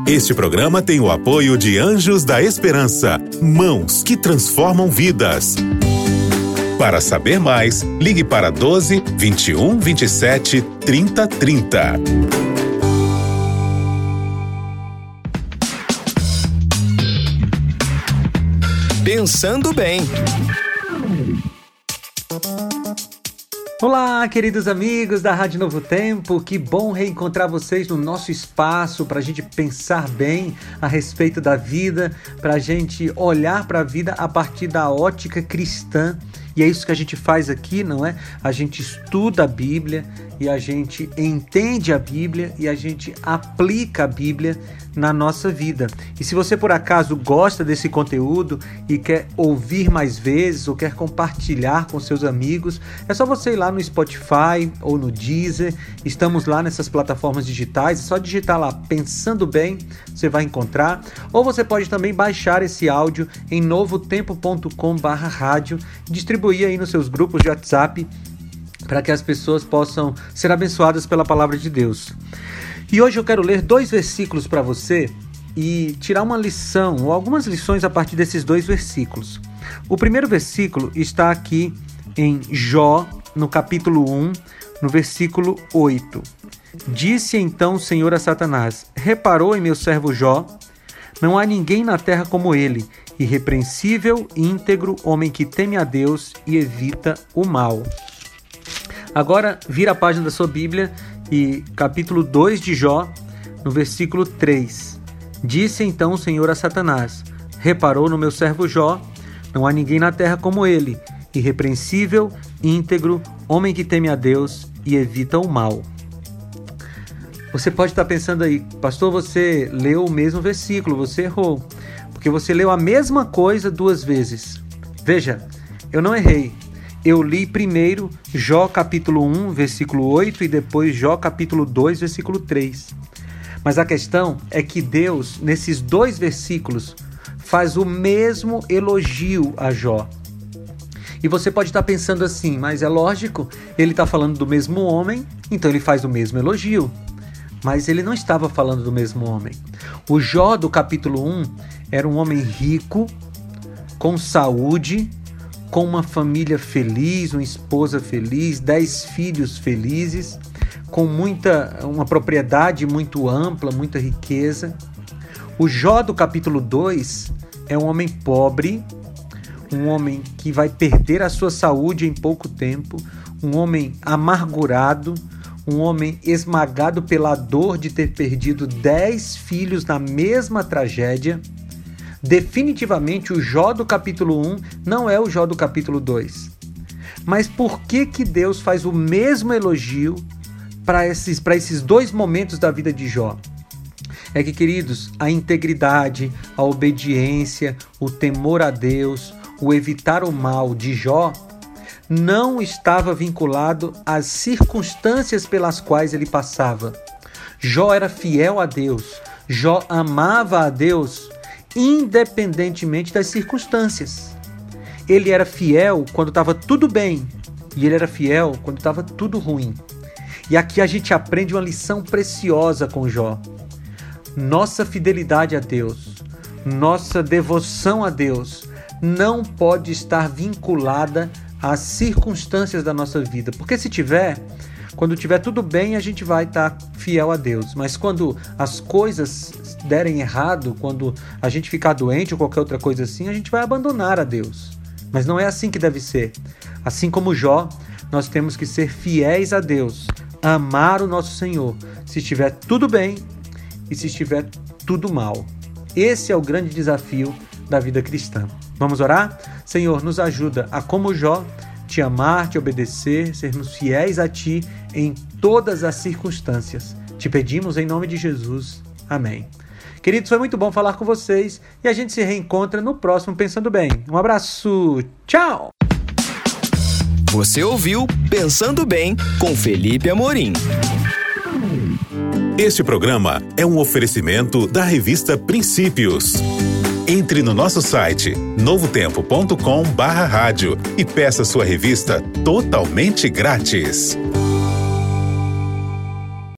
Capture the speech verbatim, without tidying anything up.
Este programa tem o apoio de Anjos da Esperança, mãos que transformam vidas. Para saber mais, ligue para doze, vinte e um, vinte e sete, trinta, trinta. Pensando bem. Olá, queridos amigos da Rádio Novo Tempo, que bom reencontrar vocês no nosso espaço para a gente pensar bem a respeito da vida, para a gente olhar para a vida a partir da ótica cristã. E é isso que a gente faz aqui, não é? A gente estuda a Bíblia e a gente entende a Bíblia e a gente aplica a Bíblia na nossa vida. E se você por acaso gosta desse conteúdo e quer ouvir mais vezes ou quer compartilhar com seus amigos, é só você ir lá no Spotify ou no Deezer. Estamos lá nessas plataformas digitais, é só digitar lá Pensando Bem, você vai encontrar. Ou você pode também baixar esse áudio em novotempo ponto com barra rádio e distribuir aí nos seus grupos de WhatsApp para que as pessoas possam ser abençoadas pela palavra de Deus. E hoje eu quero ler dois versículos para você e tirar uma lição, ou algumas lições a partir desses dois versículos. O primeiro versículo está aqui em Jó, no capítulo um, no versículo oito. Disse então o Senhor a Satanás: reparou em meu servo Jó? Não há ninguém na terra como ele, irrepreensível, íntegro, homem que teme a Deus e evita o mal. Agora, vira a página da sua Bíblia e capítulo dois de Jó, no versículo três. Disse então o Senhor a Satanás: reparou no meu servo Jó? Não há ninguém na terra como ele, irrepreensível, íntegro, homem que teme a Deus e evita o mal. Você pode estar pensando aí, pastor, você leu o mesmo versículo, você errou, porque você leu a mesma coisa duas vezes. Veja, eu não errei. Eu li primeiro Jó capítulo um, versículo oito e depois Jó capítulo dois, versículo três. Mas a questão é que Deus, nesses dois versículos, faz o mesmo elogio a Jó. E você pode estar pensando assim, mas é lógico, ele está falando do mesmo homem, então ele faz o mesmo elogio. Mas ele não estava falando do mesmo homem. O Jó do capítulo um era um homem rico, com saúde, com uma família feliz, uma esposa feliz, dez filhos felizes, com muita, uma propriedade muito ampla, muita riqueza. O Jó do capítulo dois é um homem pobre, um homem que vai perder a sua saúde em pouco tempo, um homem amargurado, um homem esmagado pela dor de ter perdido dez filhos na mesma tragédia. Definitivamente o Jó do capítulo um não é o Jó do capítulo dois. Mas por que que Deus faz o mesmo elogio para esses, para esses dois momentos da vida de Jó? É que, queridos, a integridade, a obediência, o temor a Deus, o evitar o mal de Jó não estava vinculado às circunstâncias pelas quais ele passava. Jó era fiel a Deus, Jó amava a Deus, independentemente das circunstâncias. Ele era fiel quando estava tudo bem e ele era fiel quando estava tudo ruim. E aqui a gente aprende uma lição preciosa com Jó. Nossa fidelidade a Deus, nossa devoção a Deus não pode estar vinculada às circunstâncias da nossa vida. Porque se tiver, quando tiver tudo bem, a gente vai estar fiel a Deus. Mas quando as coisas derem errado, quando a gente ficar doente ou qualquer outra coisa assim, a gente vai abandonar a Deus. Mas não é assim que deve ser. Assim como Jó, nós temos que ser fiéis a Deus, amar o nosso Senhor, se estiver tudo bem e se estiver tudo mal. Esse é o grande desafio da vida cristã. Vamos orar? Senhor, nos ajuda a, como Jó, te amar, te obedecer, sermos fiéis a ti em todas as circunstâncias. Te pedimos em nome de Jesus. Amém. Queridos, foi muito bom falar com vocês e a gente se reencontra no próximo Pensando Bem. Um abraço. Tchau! Você ouviu Pensando Bem com Felipe Amorim. Este programa é um oferecimento da revista Princípios. Entre no nosso site novotempo ponto com barra rádio e peça sua revista totalmente grátis.